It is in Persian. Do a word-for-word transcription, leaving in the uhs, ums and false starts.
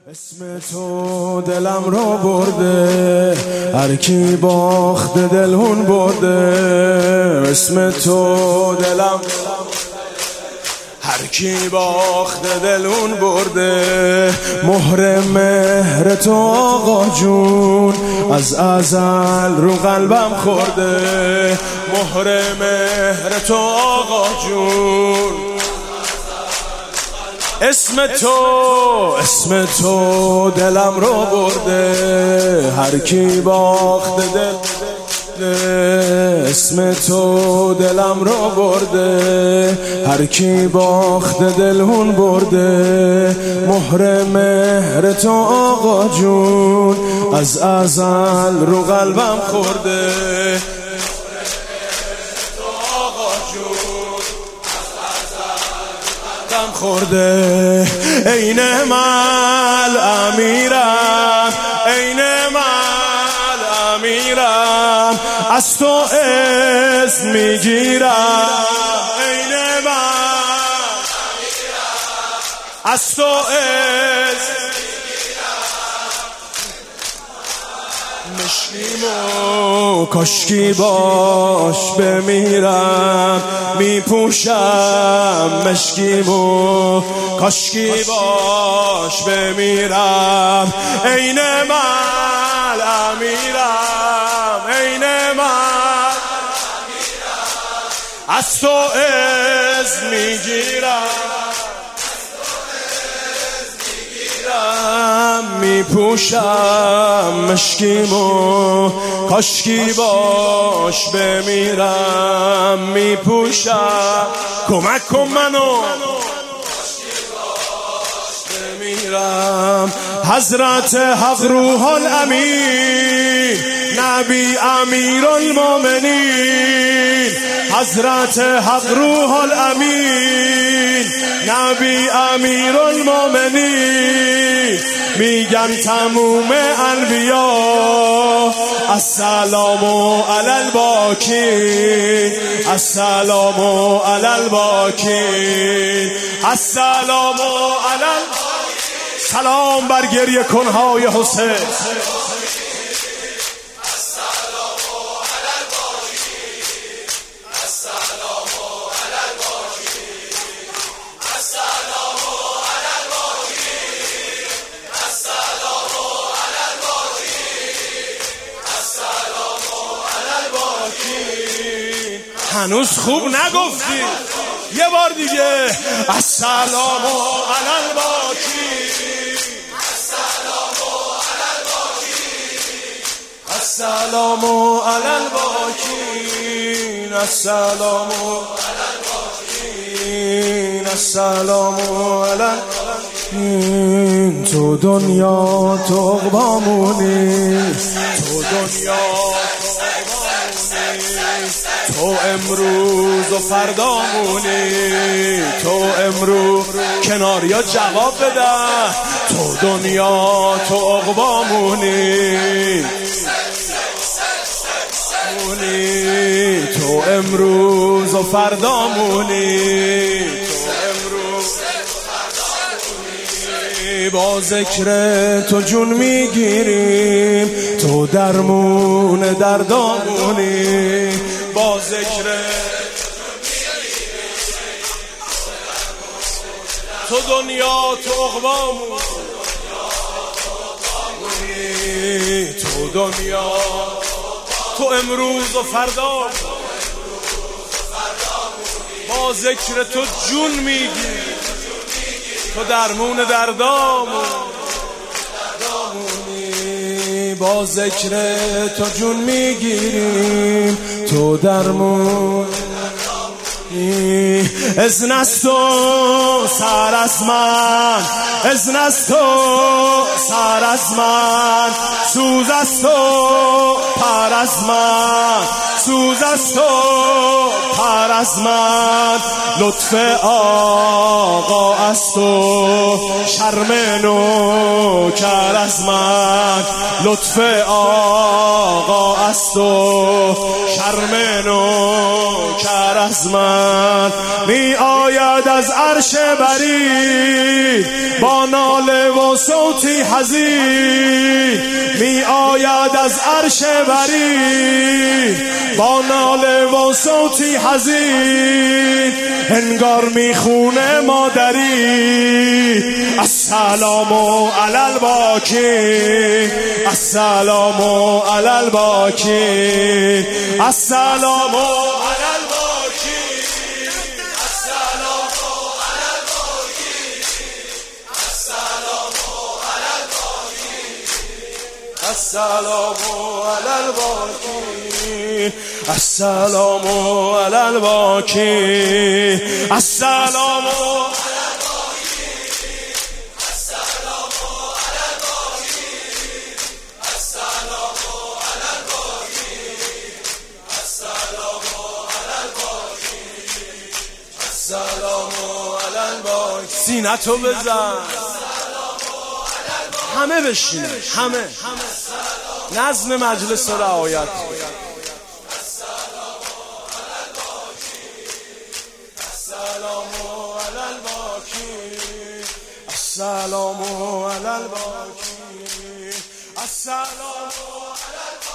اسم تو دلم رو برده، هر کی باخت دلهون برده. اسم تو دلم هر کی باخت دلهون برده. مهر مهر تو آقا جون از ازل رو قلبم خورده. مهر مهر تو آقا جون اسم تو اسم تو دلم رو برده، هر کی باخت دل. اسم تو دلم رو برده، هر کی باخت دلهون برده. مهر مهر تو آقا جون از ازل رو قلبم خورده. خورده عین مال امیرم، عین مال امیرم، از تو اسم میگیرم. عین مال امیرم، از تو اسم مشکیمو کاشکی باش بمیرم. میپوشم مشکیمو کاشکی باش بمیرم. عین مال امیرم، عین مال امیرم، از تو اسم میگیرم. میپوشم مشکیمو کاشکی باش بمیرم. میپوشم کمک کن منو بمیرم. حضرت حق روح الامین نبی امیر المؤمنین. حضرت حق روح الامین نبی امیر المؤمنین. میگن تموم انبیا السلام علی الباکی، السلام علی الباکی، السلام علی الباکی. سلام بر گریه کنهای حسین. هنوز خوب نگفتی، یه بار دیگه. السلام علی الباکی، السلام علی الباکی، السلام علی الباکی، السلام علی الباکی، السلام علی الباکی. تو دنیا تو عقبامونی، تو دنیا تو امروز و فردامونی. تو امروز کنار یا جواب بده. تو دنیا تو عقبامونی، تو امروز و فردامونی. با ذکر تو جون میگیریم، تو درمون دردامونی. با ذکر تو دنیا تو عقبامونی، تو دنیا تو امروز و فردا. با ذکر تو جون میگیریم، تو درمون دردامونی. با ذکر تو جون میگیریم، تو درمون. اذن از تو سر از من، اذن از تو سر از من، سوز از تو پر از من، سوز از تو پر از من. لطف آقا از تو شرم نو نوکر از من، لطف آقا است و شرم نوکر از من. می آید از عرش بری با ناله و صوتی حزین، می آید از عرش بری با ناله و صوتی حزین، انگار میخونه مادری. السلام علی الباکی، السلام علی الباکی، السلام علی الباکی، السلام علی الباکی، السلام علی الباکی، السلام علی الباکی، السلام علی الباکی، السلام سینتو بزن، همه بشینه، همه نظم مجلس رو رعایت. السلام علی الباکی، السلام علی الباکی، السلام علی الباکی.